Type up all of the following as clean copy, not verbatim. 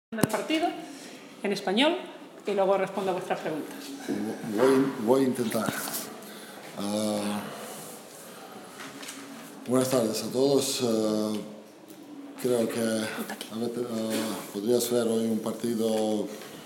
del partido en español y luego respondo a vuestras preguntas. Voy a intentar. Buenas tardes a todos. Creo que podrías ver hoy un partido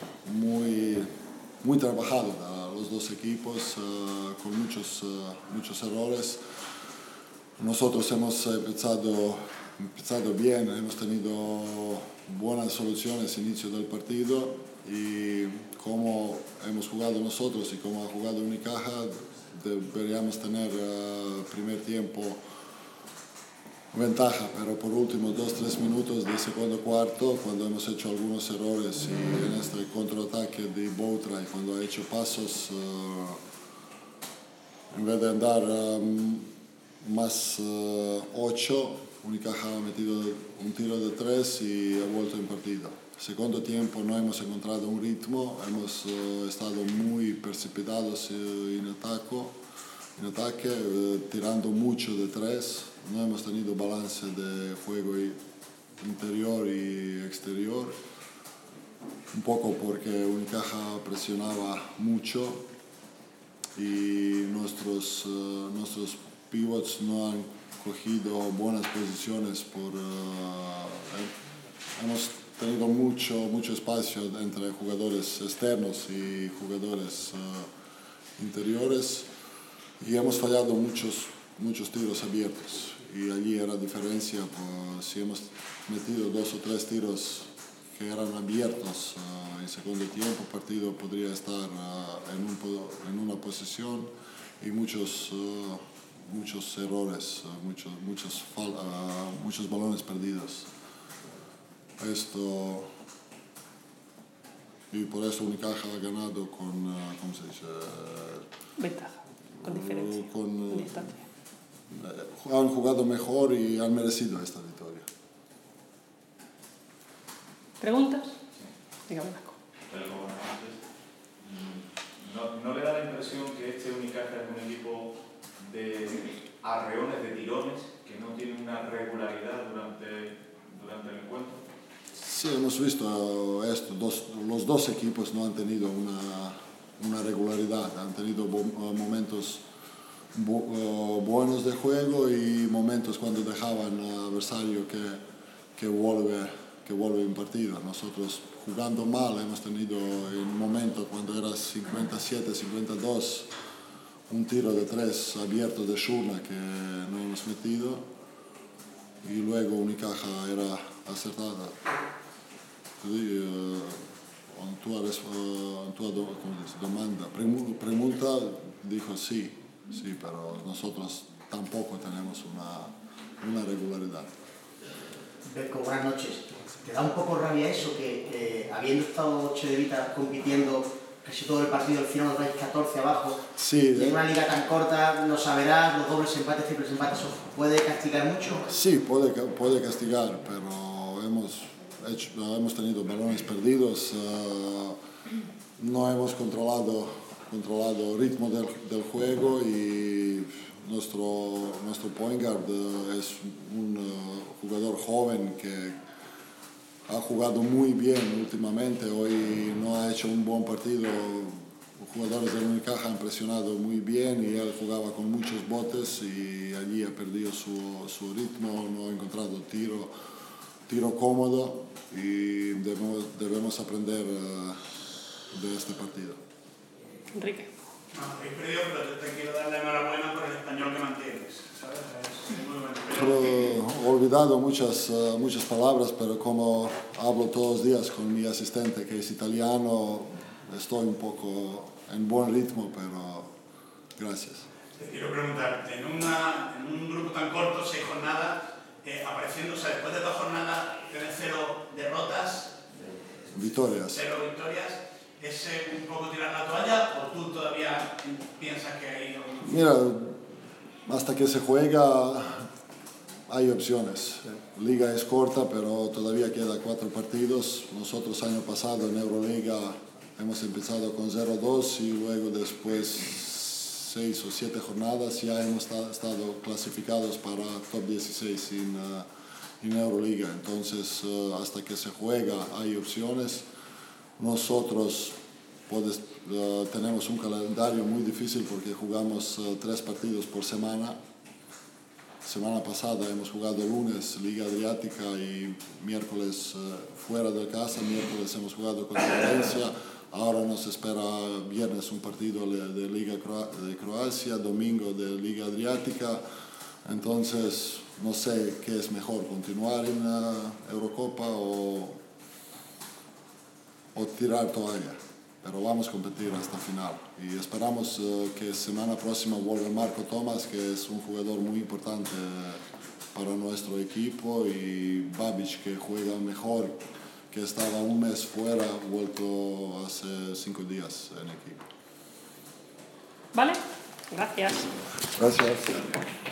muy trabajado de los dos equipos, con muchos errores. Nosotros hemos empezado bien, hemos tenido buenas soluciones al inicio del partido y como hemos jugado nosotros y como ha jugado Unicaja, deberíamos tener primer tiempo ventaja, pero por últimos 2-3 minutos del segundo cuarto, cuando hemos hecho algunos errores y en este contraataque de Boutra y cuando ha hecho pasos, en vez de andar más 8, Unicaja ha metido un tiro de 3 y ha vuelto en partido. Segundo tiempo no hemos encontrado un ritmo, hemos estado muy precipitados en ataque, tirando mucho de 3. No hemos tenido balance de juego interior y exterior, un poco porque Unicaja presionaba mucho y nuestros pivots no han cogido buenas posiciones. Hemos tenido mucho espacio entre jugadores externos y jugadores interiores y hemos fallado muchos tiros abiertos y allí era diferencia. Pues, si hemos metido 2 o 3 tiros que eran abiertos en segundo tiempo, el partido podría estar en una posición y muchos errores, muchos balones perdidos. Y por eso Unicaja ha ganado con, ¿cómo se dice? Ventaja, con diferencia, con distancia. Han jugado mejor y han merecido esta victoria. ¿Preguntas? Dígame, Marco. ¿No le da la impresión que este Unicaja es un equipo de arreones, de tirones, que no tiene una regularidad durante el encuentro? Sí, hemos visto esto. Los dos equipos no han tenido una regularidad. Han tenido momentos buenos de juego y momentos cuando dejaban al adversario que vuelve en partido. Nosotros jugando mal hemos tenido en momentos cuando era 57-52 un tiro de 3 abierto de Shurna que no hemos metido y luego Unicaja era acertada. Pregunta dijo sí, pero nosotros tampoco tenemos una regularidad. Berko, buenas noches. ¿Te da un poco rabia eso que habiendo estado Cedevita compitiendo casi todo el partido, al final nos dais 14 abajo? Sí, en una liga tan corta, lo saberás, los dobles empates, triples empates, ¿eso puede castigar mucho? Sí, puede castigar, pero hemos tenido balones perdidos, no hemos controlado el ritmo del juego y nuestro point guard es un jugador joven que ha jugado muy bien últimamente. Hoy no ha hecho un buen partido. Los jugadores del Unicaja han presionado muy bien y él jugaba con muchos botes y allí ha perdido su ritmo, no ha encontrado tiro cómodo y debemos aprender de este partido. Enrique. Habéis perdido, pero te quiero dar la enhorabuena por el español que mantienes, ¿sabes? Es muy bueno. He olvidado muchas palabras, pero como hablo todos los días con mi asistente que es italiano, estoy un poco en buen ritmo, pero gracias. Te quiero preguntar, en un grupo tan corto, 6 jornadas, apareciendo, o sea, después de 2 jornadas, tienes 0 derrotas, Victorias. 0 victorias. ¿Es un poco tirar la toalla o tú todavía piensas que hay algo? Mira, hasta que se juega hay opciones. La liga es corta, pero todavía queda 4 partidos. Nosotros año pasado en Euroliga hemos empezado con 0-2 y luego después 6 o 7 jornadas ya hemos estado clasificados para top 16 en Euroliga. Entonces, hasta que se juega hay opciones. Nosotros tenemos un calendario muy difícil porque jugamos 3 partidos por semana. Semana pasada hemos jugado lunes Liga Adriática y miércoles fuera de casa, miércoles hemos jugado contra Valencia. Ahora nos espera viernes un partido de Liga de Croacia, domingo de Liga Adriática. Entonces, no sé qué es mejor, continuar en la Eurocopa o tirar toalla. Pero vamos a competir hasta el final. Y esperamos que semana próxima vuelva Marco Tomás, que es un jugador muy importante para nuestro equipo, y Babic, que juega mejor, que estaba un mes fuera, vuelto hace 5 días en equipo. ¿Vale? Gracias. Gracias.